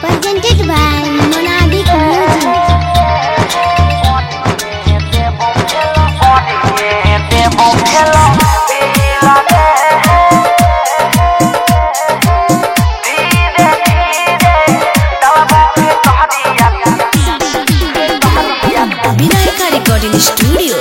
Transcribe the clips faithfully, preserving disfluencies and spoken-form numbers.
presented by Monadic Music. Vinayaka Recording Studio.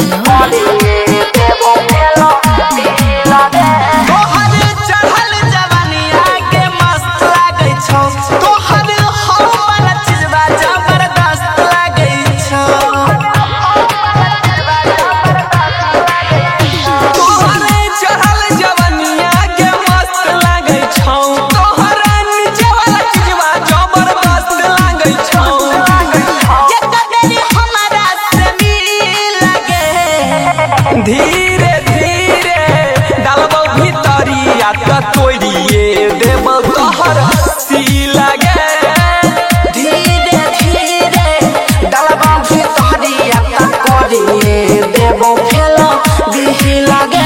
धीरे धीरे डालबो भितरिया त तोड़िए देबो तोहर सी लगे। धीरे धीरे डालबो भितरिया त तोड़िए देबो फेलो बिही लगे।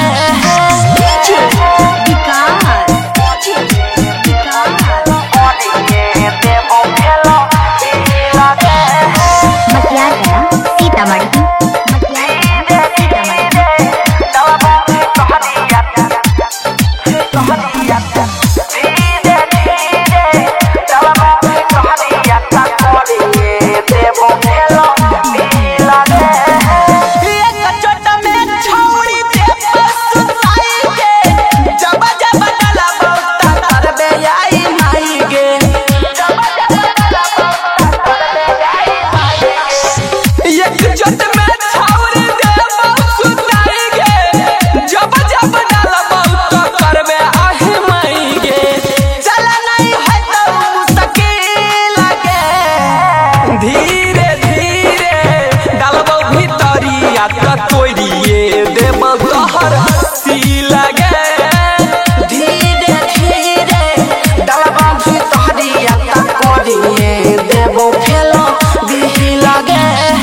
धीरे धीरे डालबो भितरिया त तोड़िए देबो तोहर सी लगे। धीरे धीरे डालबो भितरिया त तोड़िए देबो फेलो बिही लगे।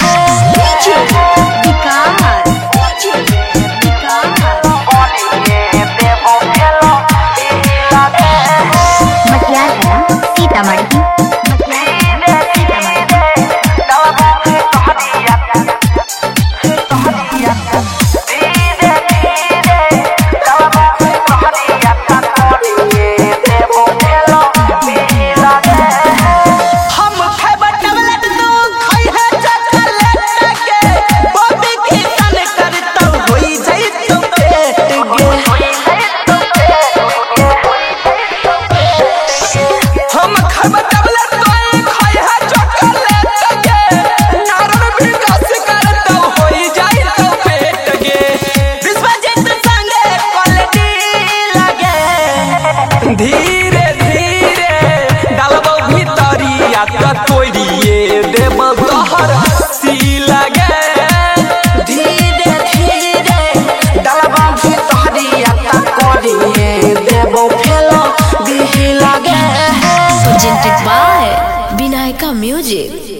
धीरे धीरे डालबो भितरिया त तोड़िए देबो तोहर सी लगे। धीरे धीरे डालबो भितरिया त तोड़िए देबो फेलो बिही लगे। Presented by Vinayaka Music.